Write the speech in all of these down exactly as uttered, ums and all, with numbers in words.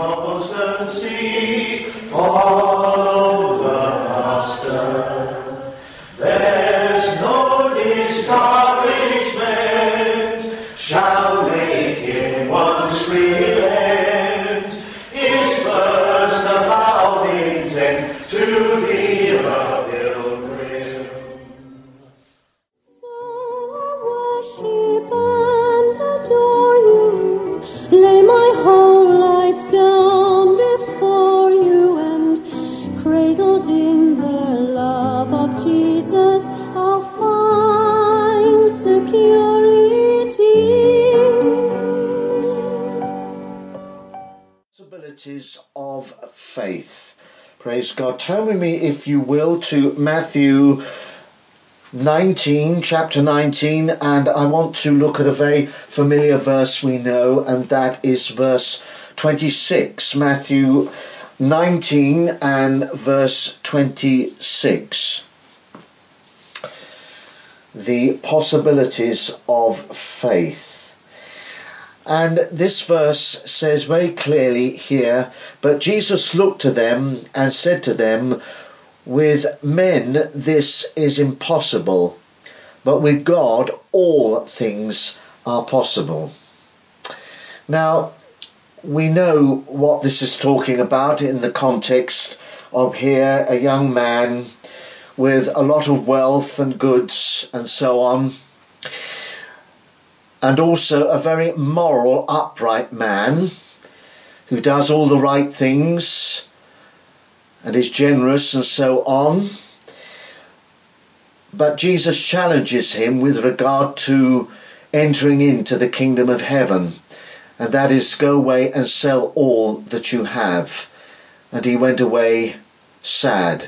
constancy, follow the Master. There's no discouragement shall make him once relent. His first avowed intent to be a pilgrim. So I worship and adore you, lay my whole life down before you, and cradled in the love of Jesus, I'll find security. Possibilities of faith. Praise God. Turn with me, if you will, to Matthew nineteen, chapter nineteen, and I want to look at a very familiar verse we know, and that is verse twenty-six. Matthew nineteen and verse twenty-six. The possibilities of faith. And this verse says very clearly here, but Jesus looked to them and said to them, with men this is impossible, but with God all things are possible. Now, we know what this is talking about in the context of here a young man with a lot of wealth and goods and so on, and also a very moral, upright man who does all the right things and is generous and so on. But Jesus challenges him with regard to entering into the kingdom of heaven, and that is, go away and sell all that you have. And he went away sad.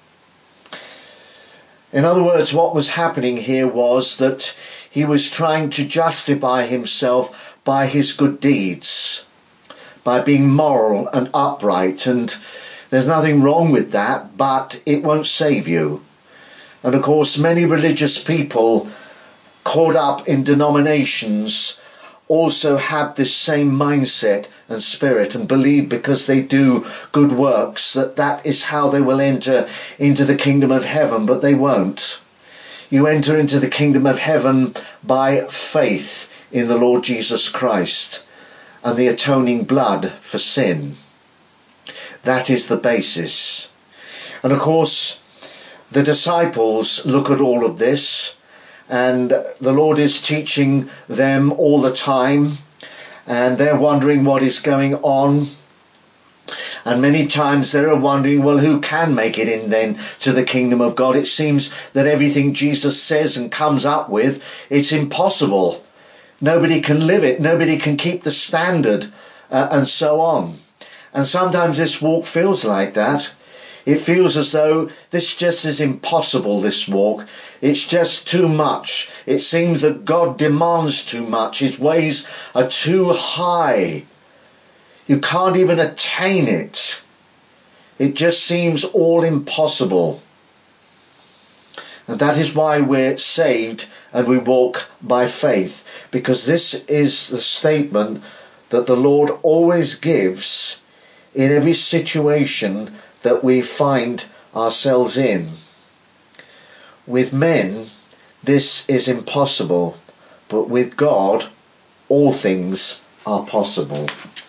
In other words, what was happening here was that he was trying to justify himself by his good deeds, by being moral and upright, and there's nothing wrong with that, but it won't save you. And of course, many religious people caught up in denominations also have this same mindset and spirit, and believe because they do good works that that is how they will enter into the kingdom of heaven, but they won't. You enter into the kingdom of heaven by faith in the Lord Jesus Christ and the atoning blood for sin. That is the basis. And of course, the disciples look at all of this, and the Lord is teaching them all the time, and they're wondering what is going on. And many times they're wondering, well, who can make it in then to the kingdom of God? It seems that everything Jesus says and comes up with, it's impossible. Nobody can live it. Nobody can keep the standard, uh, and so on. And sometimes this walk feels like that. It feels as though this just is impossible, this walk. It's just too much. It seems that God demands too much. His ways are too high. You can't even attain it. It just seems all impossible. And that is why we're saved and we walk by faith, because this is the statement that the Lord always gives in every situation that we find ourselves in. With men, this is impossible, but with God, all things are possible.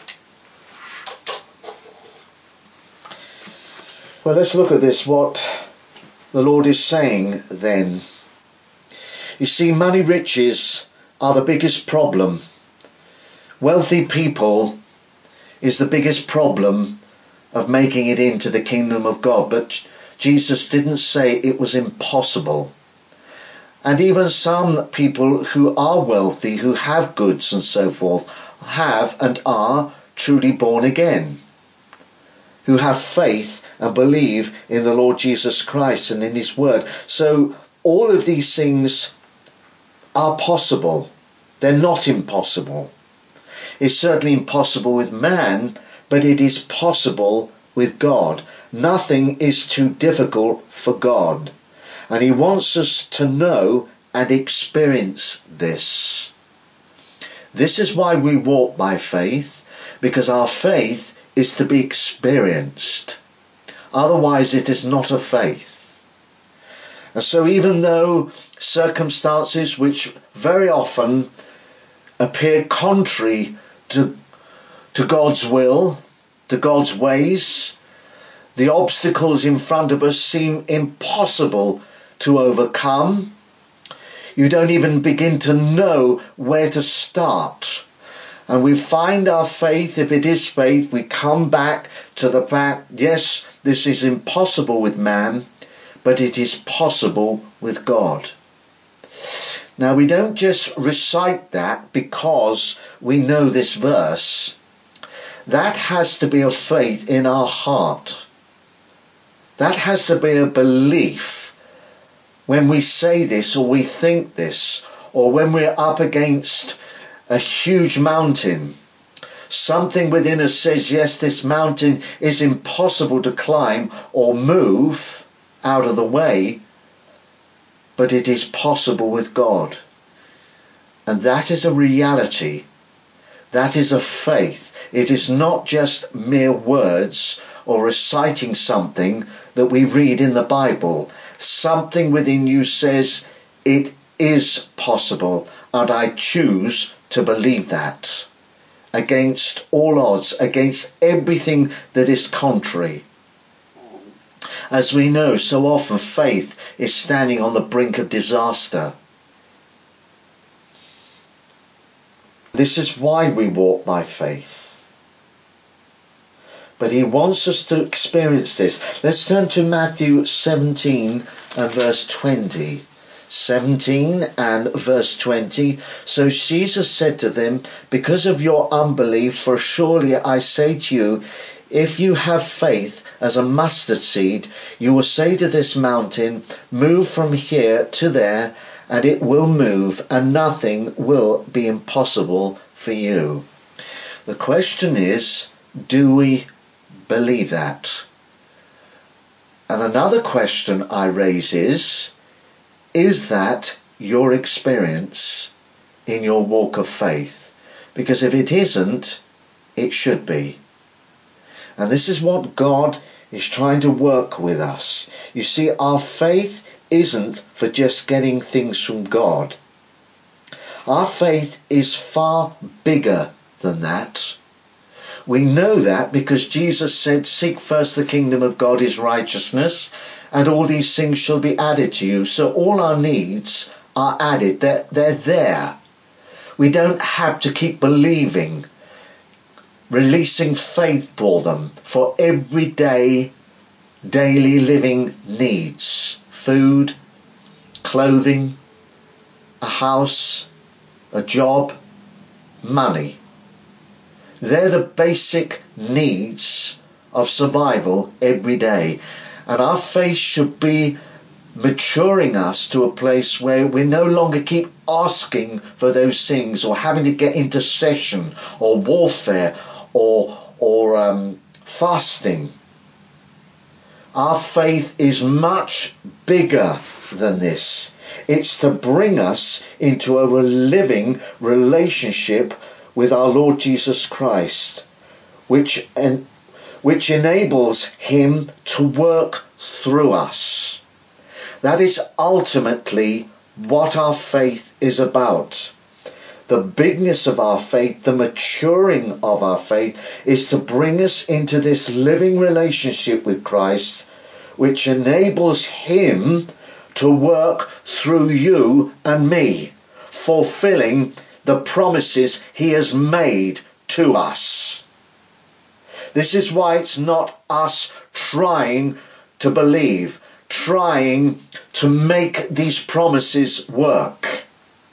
Well, let's look at this, what the Lord is saying then. You see, money riches are the biggest problem. Wealthy people is the biggest problem of making it into the kingdom of God. But Jesus didn't say it was impossible. And even some people who are wealthy, who have goods and so forth, have and are truly born again, who have faith and believe in the Lord Jesus Christ and in his word. So all of these things are possible. They're not impossible. It's certainly impossible with man, but it is possible with God. Nothing is too difficult for God. And he wants us to know and experience this. This is why we walk by faith, because our faith is to be experienced. Otherwise, it is not a faith. And so even though circumstances which very often appear contrary to, to God's will, to God's ways, the obstacles in front of us seem impossible to overcome. You don't even begin to know where to start. And we find our faith, if it is faith, we come back to the fact, yes, this is impossible with man, but it is possible with God. Now, we don't just recite that because we know this verse. That has to be a faith in our heart. That has to be a belief when we say this or we think this, or when we're up against a huge mountain. Something within us says, yes, this mountain is impossible to climb or move out of the way, but it is possible with God. And that is a reality. That is a faith. It is not just mere words or reciting something that we read in the Bible. Something within you says, it is possible, and I choose to believe that. Against all odds, against everything that is contrary. As we know, so often faith is standing on the brink of disaster. This is why we walk by faith. But he wants us to experience this. Let's turn to Matthew seventeen and verse twenty. seventeen and verse twenty. So Jesus said to them, because of your unbelief, for surely I say to you, if you have faith as a mustard seed, you will say to this mountain, move from here to there, and it will move, and nothing will be impossible for you. The question is, do we believe that? And another question I raise is, is that your experience in your walk of faith? Because if it isn't, it should be. And this is what God is trying to work with us. You see, our faith isn't for just getting things from God. Our faith is far bigger than that. We know that because Jesus said, seek first the kingdom of God, his righteousness, and all these things shall be added to you. So all our needs are added. They're, they're there. We don't have to keep believing, releasing faith for them, for everyday, daily living needs. Food, clothing, a house, a job, money. They're the basic needs of survival every day. And our faith should be maturing us to a place where we no longer keep asking for those things or having to get intercession or warfare or, or um, fasting. Our faith is much bigger than this. It's to bring us into a living relationship with our Lord Jesus Christ, which en- which enables him to work through us. That is ultimately what our faith is about. The bigness of our faith, the maturing of our faith, is to bring us into this living relationship with Christ, which enables him to work through you and me, fulfilling the promises he has made to us. This is why it's not us trying to believe, trying to make these promises work.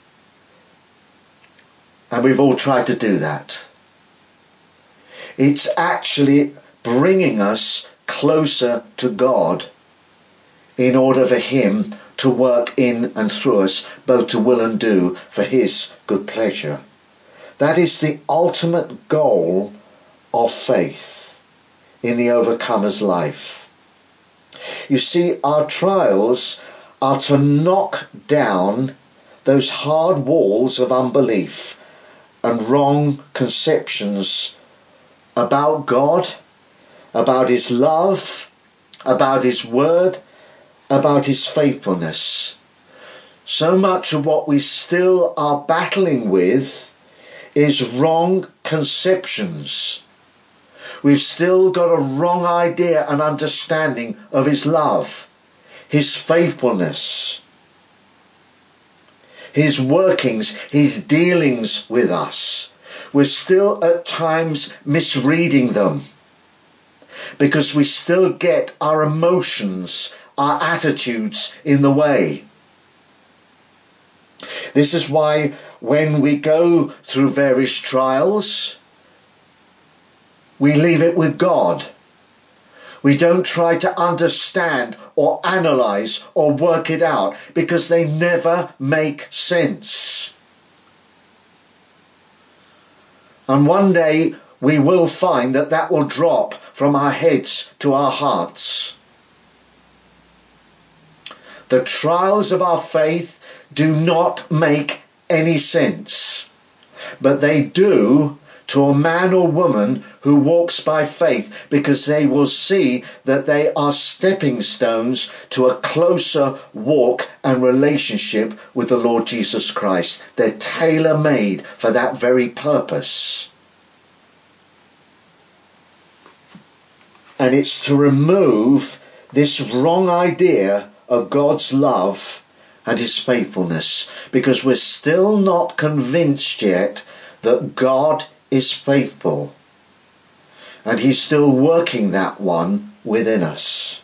And we've all tried to do that. It's actually bringing us closer to God in order for him to work in and through us, both to will and do for his good pleasure. That is the ultimate goal of faith in the overcomer's life. You see, our trials are to knock down those hard walls of unbelief and wrong conceptions about God, about his love, about his word, about his faithfulness. So much of what we still are battling with is wrong conceptions. We've still got a wrong idea and understanding of his love, his faithfulness, his workings, his dealings with us. We're still at times misreading them because we still get our emotions, our attitudes in the way. This is why when we go through various trials, we leave it with God. We don't try to understand or analyze or work it out because they never make sense. And one day we will find that that will drop from our heads to our hearts. The trials of our faith do not make any sense, but they do to a man or woman who walks by faith, because they will see that they are stepping stones to a closer walk and relationship with the Lord Jesus Christ. They're tailor-made for that very purpose. And it's to remove this wrong idea of God's love and his faithfulness, because we're still not convinced yet that God is faithful, and he's still working that one within us.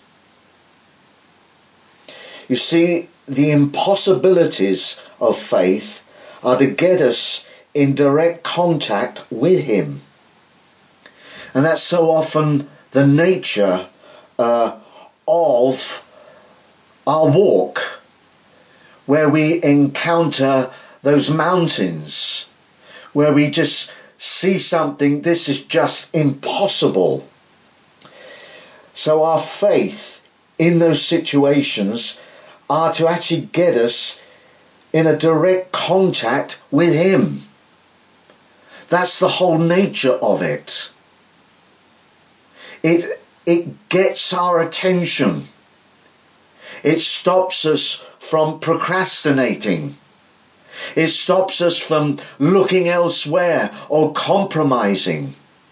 You see, the impossibilities of faith are to get us in direct contact with him, and that's so often the nature uh, of our walk, where we encounter those mountains, where we just see something, this is just impossible. So our faith in those situations are to actually get us in a direct contact with him. That's the whole nature of it. It, it gets our attention. It stops us from procrastinating. It stops us from looking elsewhere or compromising.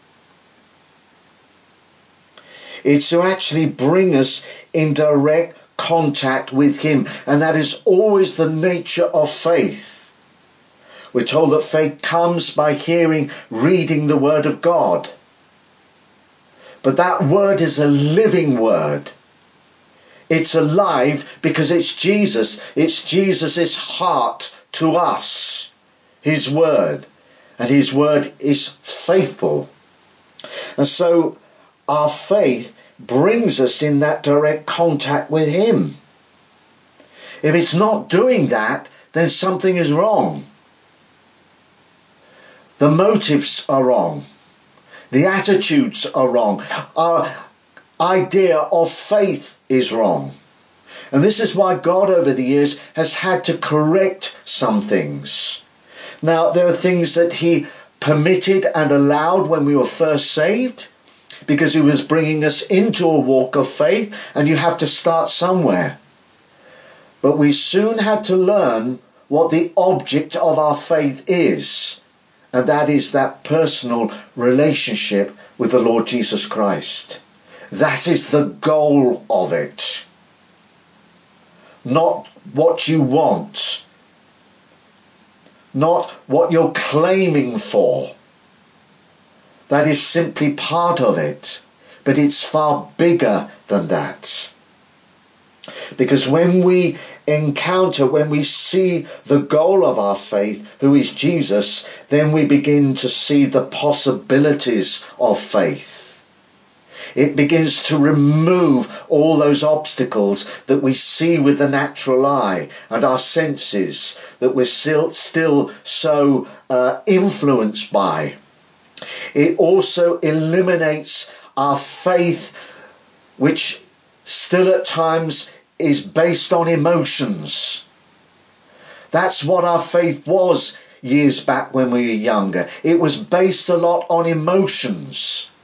It's to actually bring us in direct contact with him, and that is always the nature of faith. We're told that faith comes by hearing, reading the word of God. But that word is a living word. It's alive because it's Jesus. It's Jesus' heart to us, his word, and his word is faithful. And so our faith brings us in that direct contact with him. If it's not doing that, then something is wrong. The motives are wrong. The attitudes are wrong. Our idea of faith is wrong. And this is why God over the years has had to correct some things. Now, there are things that he permitted and allowed when we were first saved, because he was bringing us into a walk of faith, and you have to start somewhere. But we soon had to learn what the object of our faith is, and that is that personal relationship with the Lord Jesus Christ. That is the goal of it. Not what you want. Not what you're claiming for. That is simply part of it. But it's far bigger than that. Because when we encounter, when we see the goal of our faith, who is Jesus, then we begin to see the possibilities of faith. It begins to remove all those obstacles that we see with the natural eye and our senses that we're still, still so uh, influenced by. It also eliminates our faith, which still at times is based on emotions. That's what our faith was years back when we were younger. It was based a lot on emotions.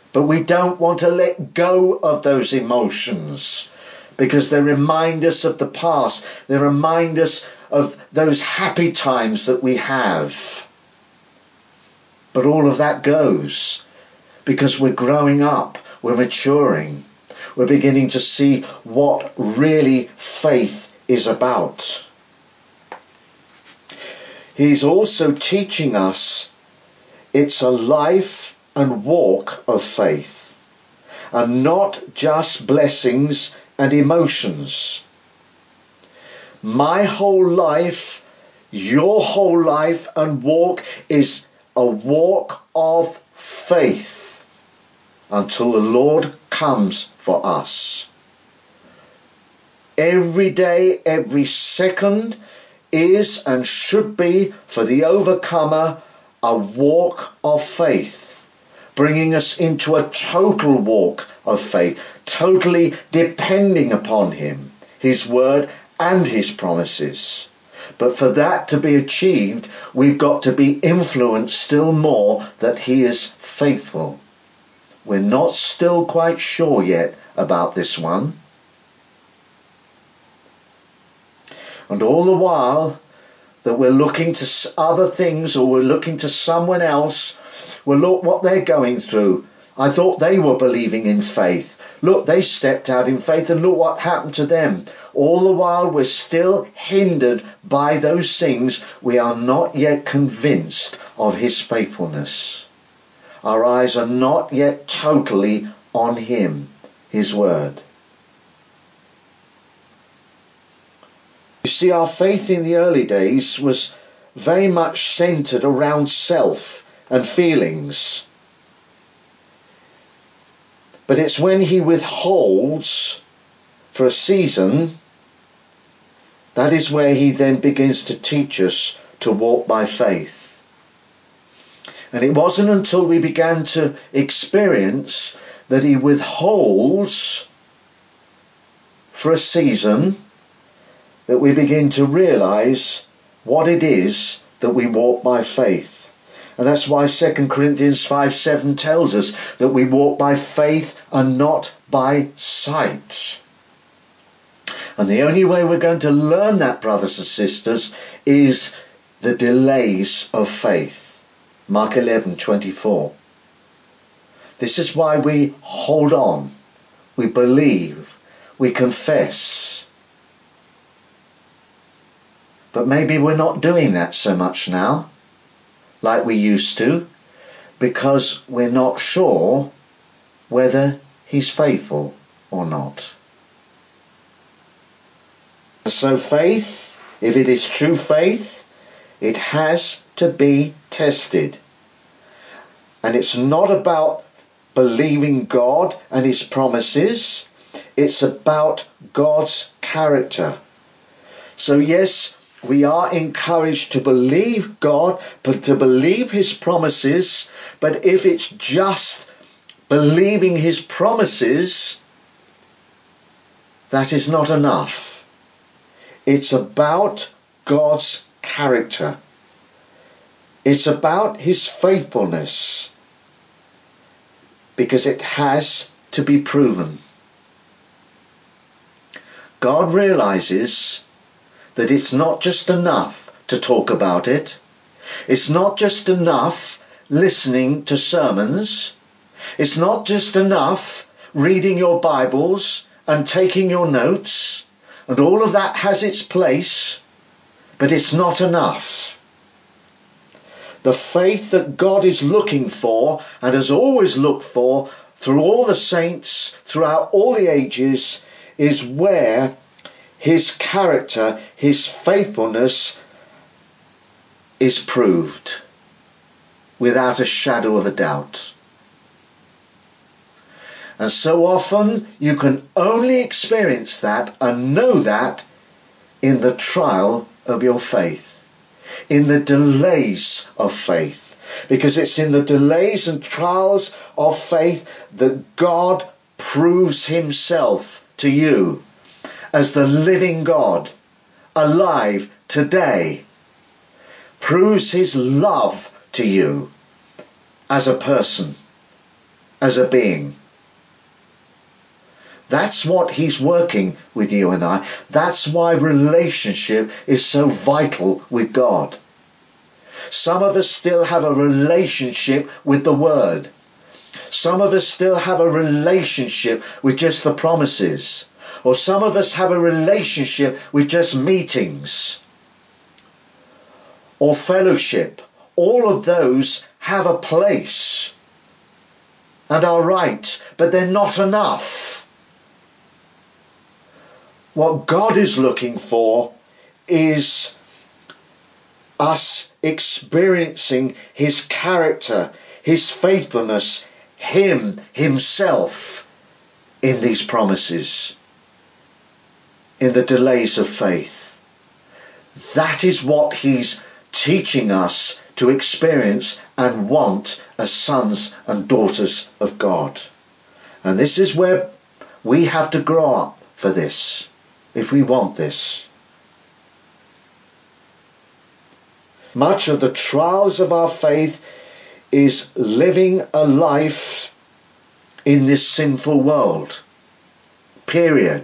But we don't want to let go of those emotions because they remind us of the past. They remind us of those happy times that we have. But all of that goes because we're growing up, we're maturing, we're beginning to see what really faith is about. He's also teaching us it's a life and walk of faith, and not just blessings and emotions. My whole life, your whole life and walk is a walk of faith until the Lord comes for us. Every day, every second is and should be for the overcomer a walk of faith, bringing us into a total walk of faith, totally depending upon him, his word and his promises. But for that to be achieved, we've got to be influenced still more that he is faithful. We're not still quite sure yet about this one. And all the while that we're looking to other things, or we're looking to someone else, well, look what they're going through. I thought they were believing in faith. Look, they stepped out in faith and look what happened to them. All the while we're still hindered by those things. We are not yet convinced of his faithfulness. Our eyes are not yet totally on him, his word. You see, our faith in the early days was very much centered around self and feelings. But it's when he withholds for a season, that is where he then begins to teach us to walk by faith. And it wasn't until we began to experience that he withholds for a season that we begin to realise what it is that we walk by faith. And that's why Second Corinthians five seven tells us that we walk by faith and not by sight. And the only way we're going to learn that, brothers and sisters, is the delays of faith. Mark eleven twenty-four. This is why we hold on, we believe, we confess. But maybe we're not doing that so much now, like we used to, because we're not sure whether he's faithful or not. So faith, if it is true faith, it has to be tested. And it's not about believing God and his promises, it's about God's character. So yes, we are encouraged to believe God, but to believe his promises. But if it's just believing his promises, that is not enough. It's about God's character. It's about his faithfulness, because it has to be proven. God realizes that it's not just enough to talk about it. It's not just enough listening to sermons. It's not just enough reading your Bibles and taking your notes. And all of that has its place, but it's not enough. The faith that God is looking for and has always looked for through all the saints, throughout all the ages, is where his character, his faithfulness is proved without a shadow of a doubt. And so often you can only experience that and know that in the trial of your faith, in the delays of faith, because it's in the delays and trials of faith that God proves himself to you as the living God, alive today, proves his love to you as a person. as a being. That's what he's working with you and I. That's why relationship is so vital with God. Some of us still have a relationship with the Word. Some of us still have a relationship with just the promises. Or some of us have a relationship with just meetings or fellowship. All of those have a place and are right, but they're not enough. What God is looking for is us experiencing his character, his faithfulness, him, himself in these promises, in the delays of faith. That is what he's teaching us to experience and want as sons and daughters of God. And this is where we have to grow up for this, if we want this. Much of the trials of our faith is living a life in this sinful world. Period.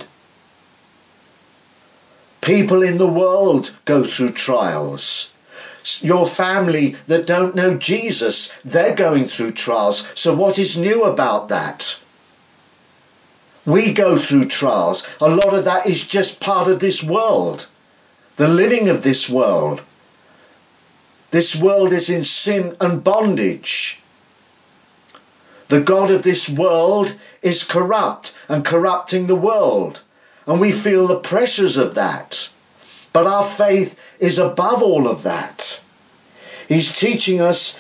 People in the world go through trials. Your family that don't know Jesus, they're going through trials. So what is new about that? We go through trials. A lot of that is just part of this world. The living of this world. This world is in sin and bondage. The God of this world is corrupt and corrupting the world. And we feel the pressures of that. But our faith is above all of that. He's teaching us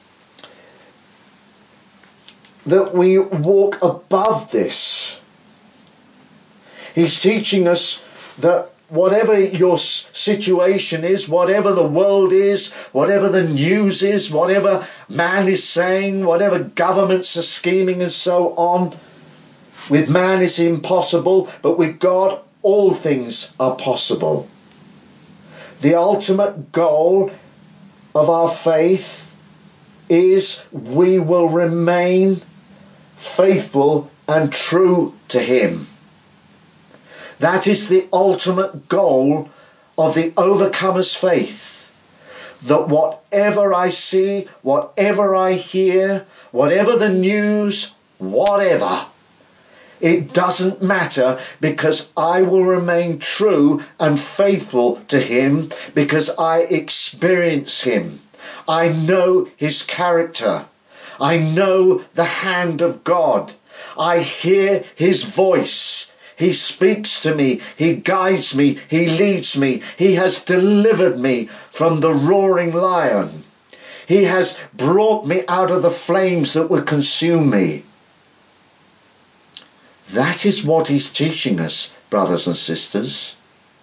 that we walk above this. He's teaching us that whatever your situation is, whatever the world is, whatever the news is, whatever man is saying, whatever governments are scheming and so on, with man it's impossible, but with God all things are possible. The ultimate goal of our faith is we will remain faithful and true to him. That is the ultimate goal of the overcomer's faith. That whatever I see, whatever I hear, whatever the news, whatever, it doesn't matter, because I will remain true and faithful to him, because I experience him. I know his character. I know the hand of God. I hear his voice. He speaks to me, he guides me, he leads me. He has delivered me from the roaring lion. He has brought me out of the flames that would consume me. That is what he's teaching us, brothers and sisters.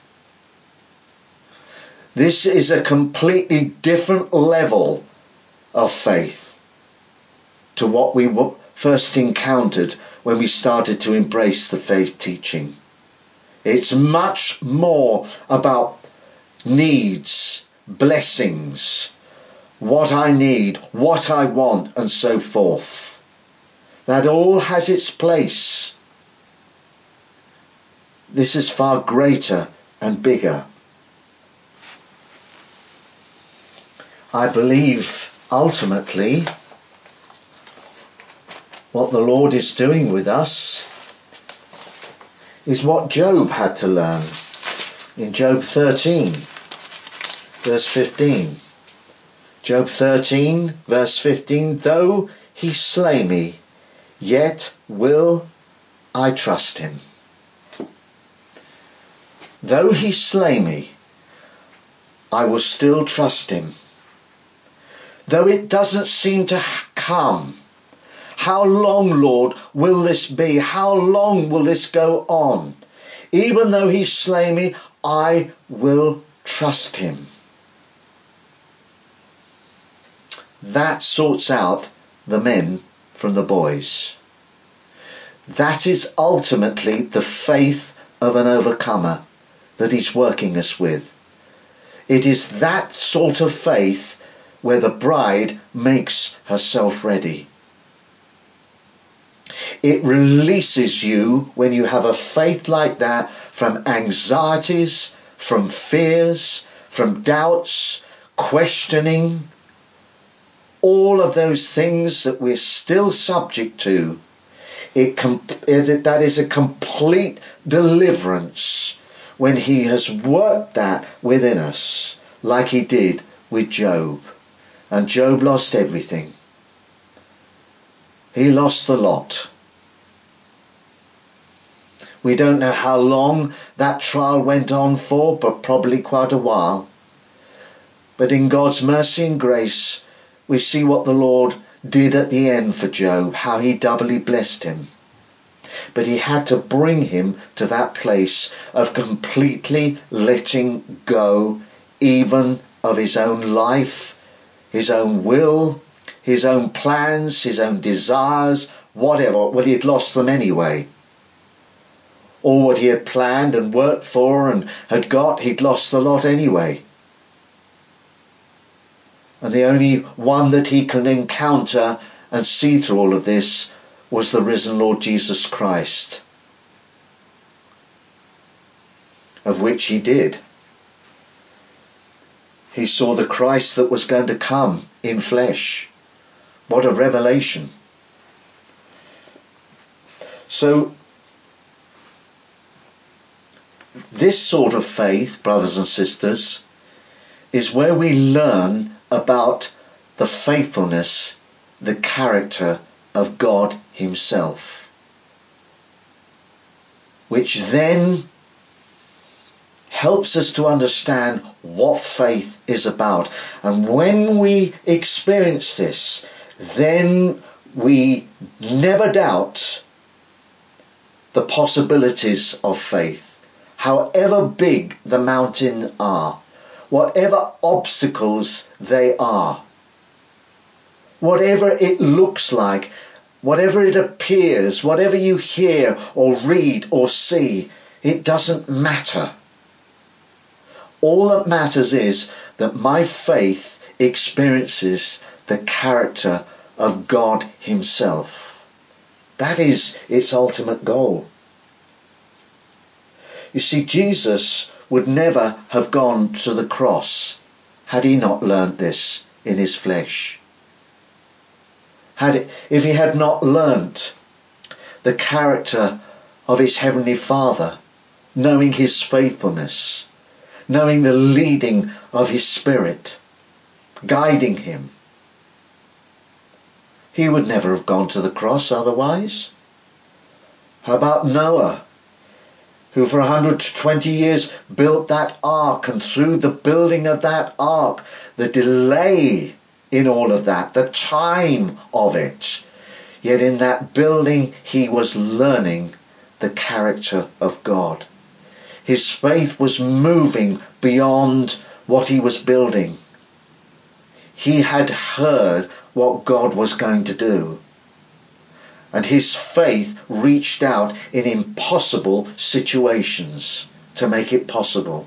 This is a completely different level of faith to what we first encountered when we started to embrace the faith teaching. It's much more about needs, blessings, what I need, what I want, and so forth. That all has its place. This is far greater and bigger. I believe ultimately what the Lord is doing with us is what Job had to learn in Job thirteen, verse fifteen. Job thirteen, verse fifteen, though he slay me, yet will I trust him. Though he slay me, I will still trust him. Though it doesn't seem to come. How long, Lord, will this be? How long will this go on? Even though he slay me, I will trust him. That sorts out the men from the boys. That is ultimately the faith of an overcomer that he's working us with. It is that sort of faith where the bride makes herself ready. It releases you, when you have a faith like that, from anxieties, from fears, from doubts, questioning, all of those things that we're still subject to. It com- that is a complete deliverance when he has worked that within us, like he did with Job. And Job lost everything. He lost the lot. We don't know how long that trial went on for, but probably quite a while. But in God's mercy and grace, we see what the Lord did at the end for Job, how he doubly blessed him. But he had to bring him to that place of completely letting go, even of his own life, his own will, his own plans, his own desires, whatever. Well, he had lost them anyway. All what he had planned and worked for and had got, he'd lost the lot anyway. And the only one that he can encounter and see through all of this was the risen Lord Jesus Christ, of which he did. He saw the Christ that was going to come in flesh. What a revelation. So, this sort of faith, brothers and sisters, is where we learn about the faithfulness, the character of God himself, which then helps us to understand what faith is about. And when we experience this, then we never doubt the possibilities of faith, however big the mountain are, whatever obstacles they are, whatever it looks like, whatever it appears, whatever you hear or read or see, it doesn't matter. All that matters is that my faith experiences the character of God himself. That is its ultimate goal. You see, Jesus would never have gone to the cross had he not learnt this in his flesh. Had it, if he had not learnt the character of his heavenly Father, knowing his faithfulness, knowing the leading of his Spirit, guiding him, he would never have gone to the cross otherwise. How about Noah, who for one hundred twenty years built that ark, and through the building of that ark, the delay in all of that, the time of it, yet in that building he was learning the character of God. His faith was moving beyond what he was building. He had heard what God was going to do, and his faith reached out in impossible situations to make it possible.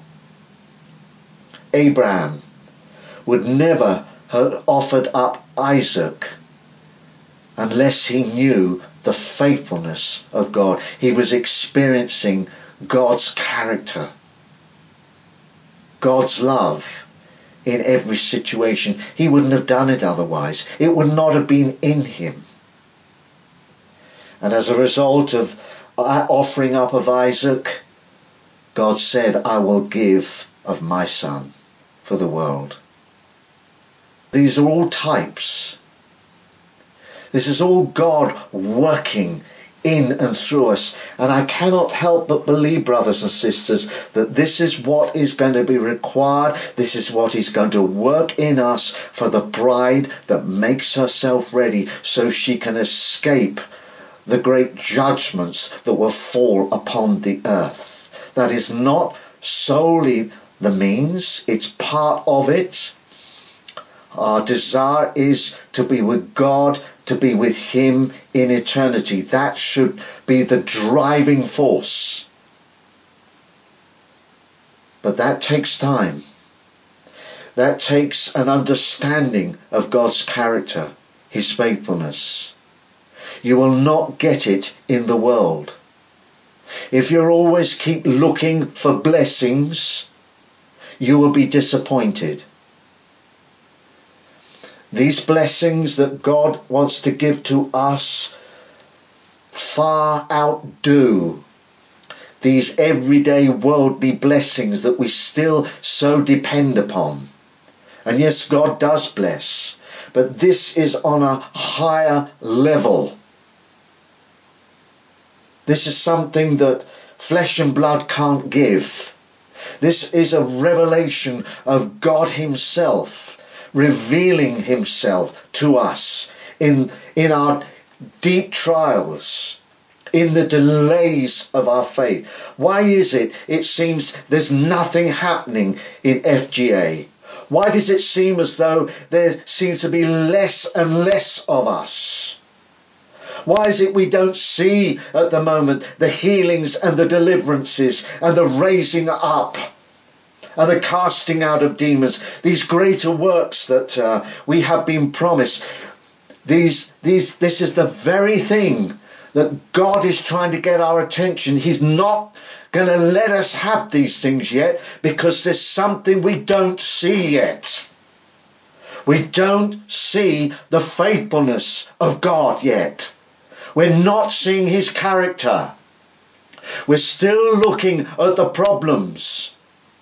Abraham would never have offered up Isaac unless he knew the faithfulness of God. He was experiencing God's character, God's love in every situation. He wouldn't have done it otherwise. It would not have been in him. And as a result of offering up of Isaac, God said, I will give of my son for the world. These are all types. This is all God working in and through us. And I cannot help but believe, brothers and sisters, that this is what is going to be required. This is what is going to work in us for the bride that makes herself ready so she can escape the great judgments that will fall upon the earth. That is not solely the means, it's part of it. Our desire is to be with God, to be with him in eternity. That should be the driving force. But that takes time. That takes an understanding of God's character, his faithfulness. You will not get it in the world. If you always keep looking for blessings, you will be disappointed. These blessings that God wants to give to us far outdo these everyday worldly blessings that we still so depend upon. And yes, God does bless, but this is on a higher level. This is something that flesh and blood can't give. This is a revelation of God himself, revealing himself to us in, in our deep trials, in the delays of our faith. Why is it it seems there's nothing happening in F G A? Why does it seem as though there seems to be less and less of us? Why is it we don't see at the moment the healings and the deliverances and the raising up and the casting out of demons, these greater works that uh, we have been promised? These, these, this is the very thing that God is trying to get our attention. He's not going to let us have these things yet because there's something we don't see yet. We don't see the faithfulness of God yet. We're not seeing his character. We're still looking at the problems.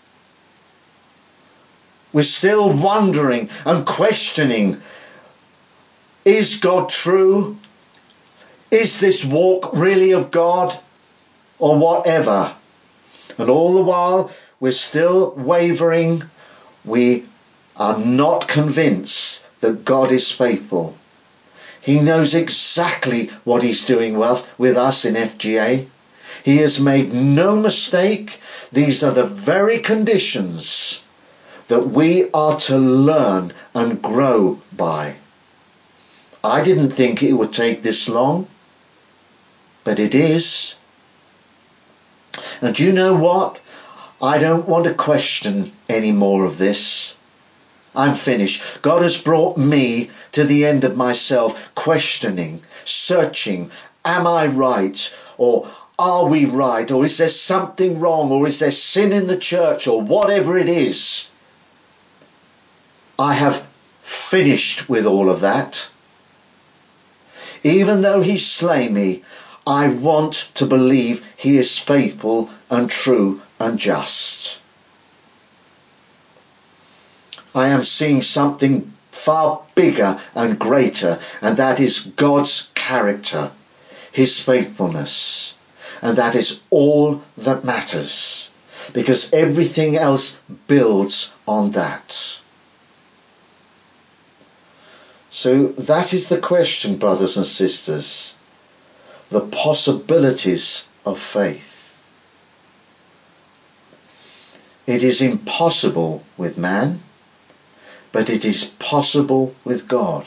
We're still wondering and questioning, is God true? Is this walk really of God? Or whatever. And all the while we're still wavering. We are not convinced that God is faithful. He knows exactly what he's doing with, with us in F G A. He has made no mistake. These are the very conditions that we are to learn and grow by. I didn't think it would take this long, but it is. And do you know what? I don't want to question any more of this. I'm finished. God has brought me to the end of myself, questioning, searching, am I right? Or are we right? Or is there something wrong? Or is there sin in the church? Or whatever it is. I have finished with all of that. Even though he slay me, I want to believe he is faithful and true and just. I am seeing something far bigger and greater, and that is God's character, his faithfulness. And that is all that matters, because everything else builds on that. So that is the question, brothers and sisters. The possibilities of faith. It is impossible with man, but it is possible with God.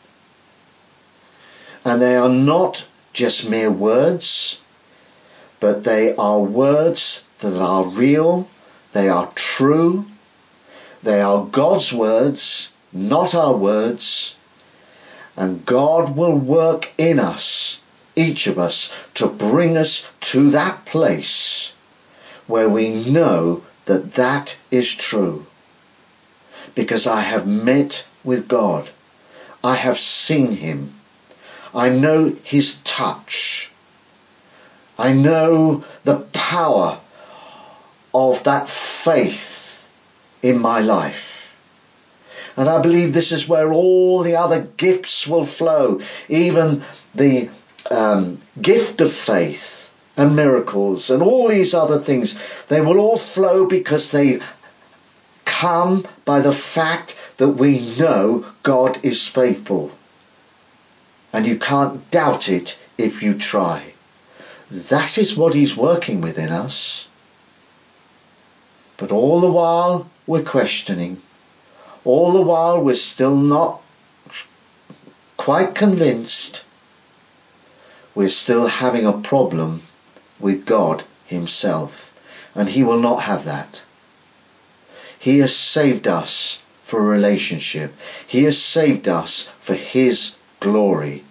And they are not just mere words, but they are words that are real, they are true, they are God's words, not our words, and God will work in us, each of us, to bring us to that place where we know that that is true. Because I have met with God. I have seen him. I know his touch. I know the power of that faith in my life. And I believe this is where all the other gifts will flow. Even the um, gift of faith and miracles and all these other things. They will all flow because they come by the fact that we know God is faithful. And you can't doubt it if you try. That is what he's working within us. But all the while we're questioning. All the while we're still not quite convinced. We're still having a problem with God himself. And he will not have that. He has saved us for a relationship. He has saved us for his glory.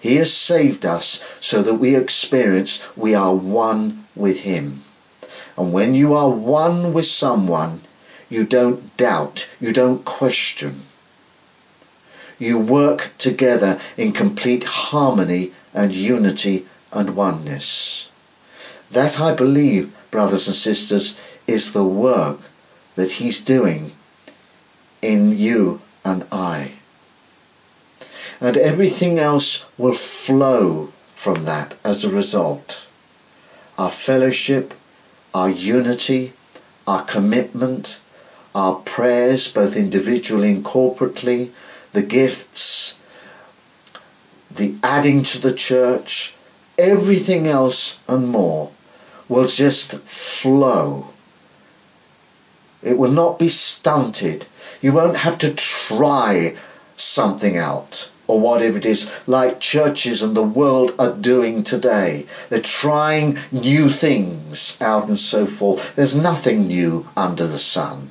He has saved us so that we experience we are one with him. And when you are one with someone, you don't doubt, you don't question. You work together in complete harmony and unity and oneness. That, I believe, brothers and sisters, is the work that he's doing in you and I. And everything else will flow from that as a result. Our fellowship, our unity, our commitment, our prayers, both individually and corporately, the gifts, the adding to the church, everything else and more will just flow. It will not be stunted. You won't have to try something out or whatever it is, like churches and the world are doing today. They're trying new things out and so forth. There's nothing new under the sun.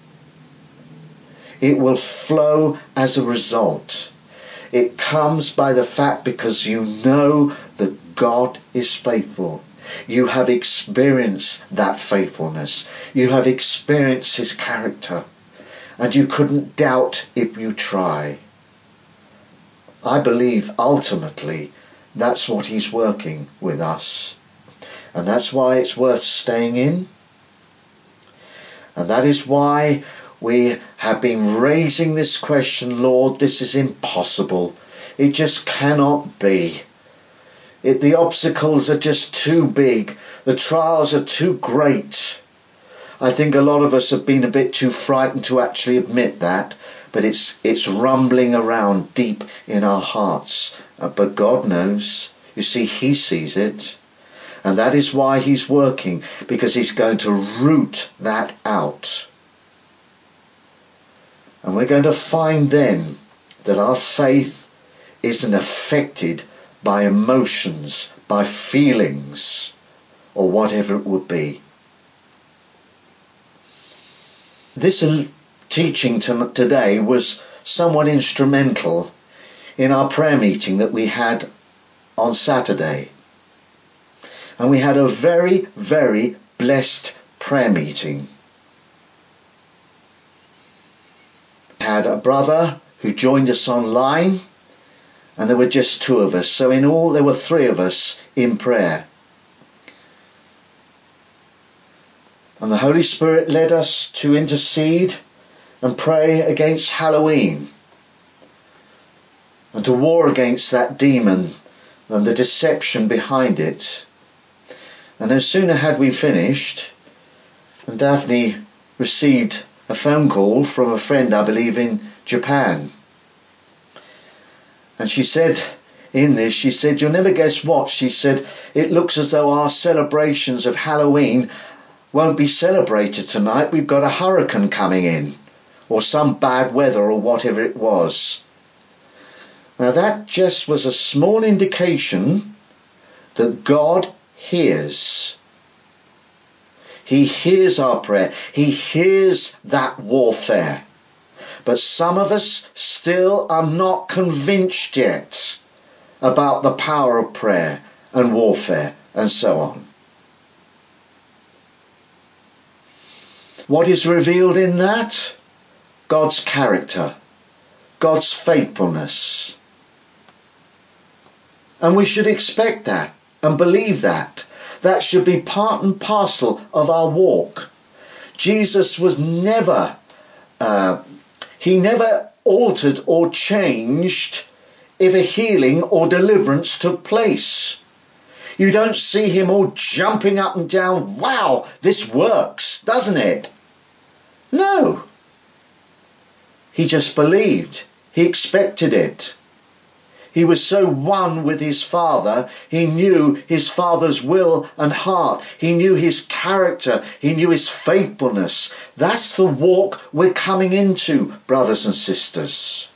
It will flow as a result. It comes by the fact because you know that God is faithful. You have experienced that faithfulness. You have experienced his character. And you couldn't doubt if you try. I believe ultimately that's what he's working with us. And that's why it's worth staying in. And that is why we have been raising this question, Lord, this is impossible. It just cannot be. It, the obstacles are just too big. The trials are too great. I think a lot of us have been a bit too frightened to actually admit that, but it's it's rumbling around deep in our hearts. Uh, but God knows. You see, he sees it. And that is why he's working, because he's going to root that out. And we're going to find then that our faith isn't affected by emotions, by feelings, or whatever it would be. This teaching today was somewhat instrumental in our prayer meeting that we had on Saturday. And we had a very, very blessed prayer meeting. We had a brother who joined us online, and there were just two of us. So in all, there were three of us in prayer. And the Holy Spirit led us to intercede and pray against Halloween and to war against that demon and the deception behind it. And no sooner had we finished, and Daphne received a phone call from a friend, I believe, in Japan. And she said, in this, she said, you'll never guess what. She said, it looks as though our celebrations of Halloween won't be celebrated tonight. We've got a hurricane coming in, or some bad weather, or whatever it was. Now that just was a small indication that God hears. He hears our prayer. He hears that warfare. But some of us still are not convinced yet about the power of prayer and warfare and so on. What is revealed in that? God's character, God's faithfulness. And we should expect that and believe that. That should be part and parcel of our walk. Jesus was never, uh, he never altered or changed if a healing or deliverance took place. You don't see him all jumping up and down, wow, this works, doesn't it? No. He just believed. He expected it. He was so one with his Father, he knew his Father's will and heart. He knew his character. He knew his faithfulness. That's the walk we're coming into, brothers and sisters.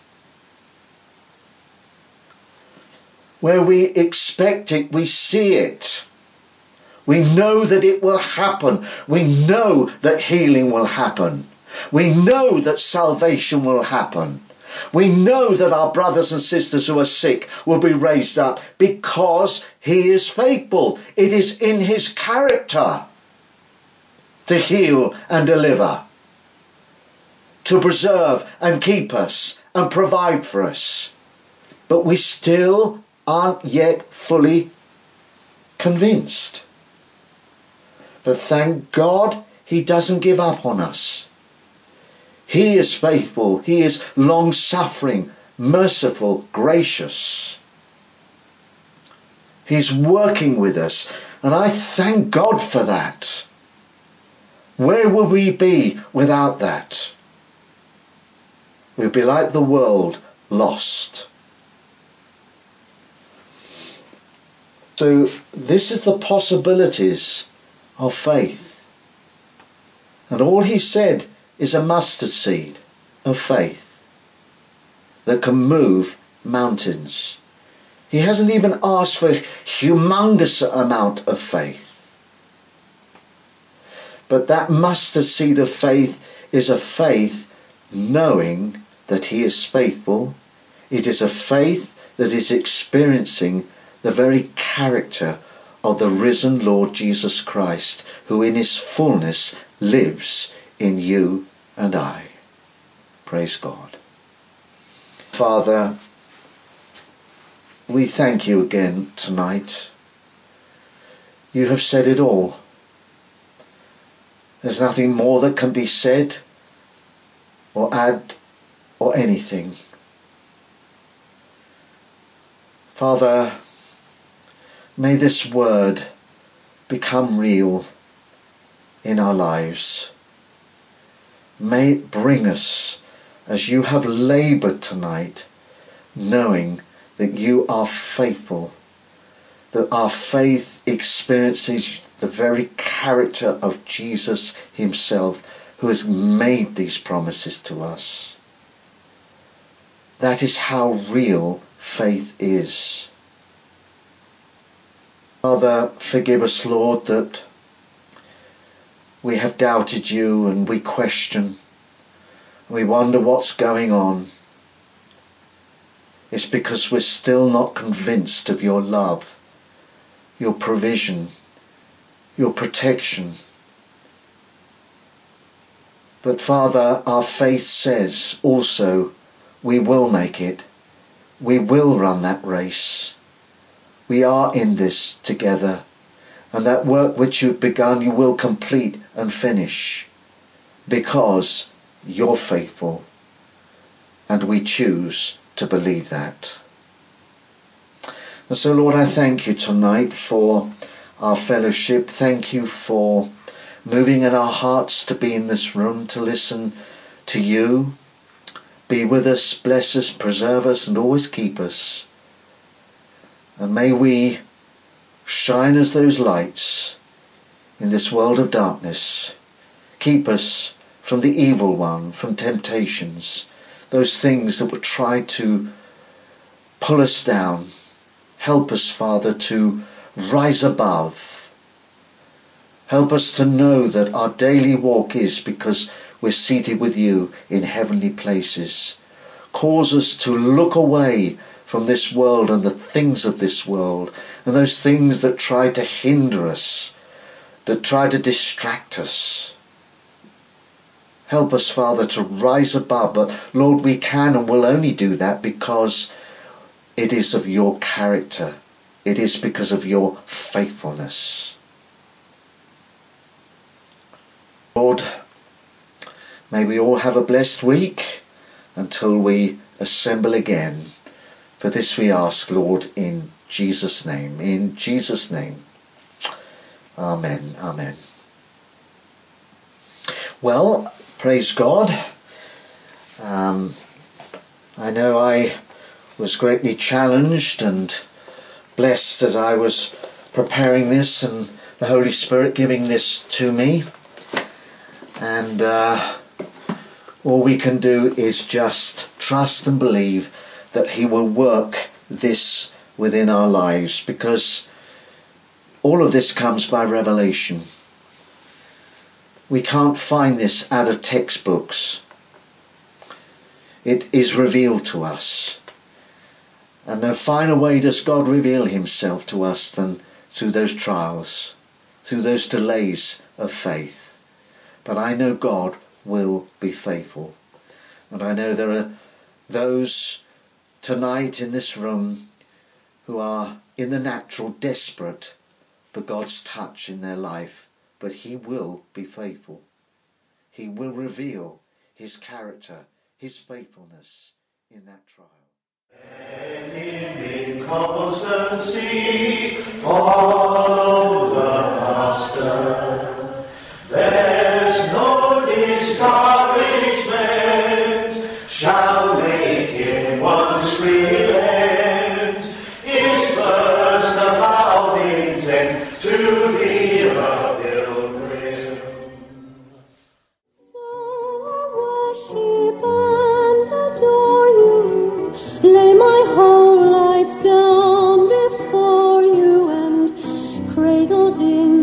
Where we expect it, we see it. We know that it will happen. We know that healing will happen. We know that salvation will happen. We know that our brothers and sisters who are sick will be raised up because he is faithful. It is in his character to heal and deliver, to preserve and keep us and provide for us. But we still aren't yet fully convinced. But thank God he doesn't give up on us. He is faithful. He is long-suffering, merciful, gracious. He's working with us, and I thank God for that. Where would we be without that? We'd be like the world, lost. So this is the possibilities of faith. And all he said is a mustard seed of faith that can move mountains. He hasn't even asked for a humongous amount of faith. But that mustard seed of faith is a faith knowing that he is faithful. It is a faith that is experiencing the very character of the risen Lord Jesus Christ, who in his fullness lives in you and I. Praise God. Father, we thank you again tonight. You have said it all. There's nothing more that can be said or add or anything. Father, may this word become real in our lives. May it bring us, as you have laboured tonight, knowing that you are faithful, that our faith experiences the very character of Jesus himself, who has made these promises to us. That is how real faith is. Father, forgive us, Lord, that we have doubted you and we question. We wonder what's going on. It's because we're still not convinced of your love, your provision, your protection. But Father, our faith says also we will make it. We will run that race. We are in this together. And that work which you've begun, you will complete and finish. Because you're faithful. And we choose to believe that. And so, Lord, I thank you tonight for our fellowship. Thank you for moving in our hearts to be in this room, to listen to you. Be with us, bless us, preserve us, and always keep us. And may we shine as those lights in this world of darkness. Keep us from the evil one, from temptations, those things that would try to pull us down. Help us, Father, to rise above. Help us to know that our daily walk is because we're seated with you in heavenly places. Cause us to look away from this world and the things of this world, and those things that try to hinder us, that try to distract us. Help us, Father, to rise above. But Lord, we can and will only do that because it is of your character. It is because of your faithfulness. Lord, may we all have a blessed week until we assemble again. For this we ask, Lord, in Jesus' name. In Jesus' name. Amen. Amen. Well, praise God. Um, I know I was greatly challenged and blessed as I was preparing this, and the Holy Spirit giving this to me. And uh, all we can do is just trust and believe that he will work this within our lives, because all of this comes by revelation. We can't find this out of textbooks. it is revealed to us. And no finer way does God reveal himself to us than through those trials, through those delays of faith. But I know God will be faithful. And I know there are those tonight in this room who are in the natural desperate for God's touch in their life. But he will be faithful. He will reveal his character, his faithfulness in that trial. Let him in constancy follow the Master. There's no discouragement shall make him once relent. His first avowed intent to be a pilgrim. So worship and adore you. Lay my whole life down before you, and cradled in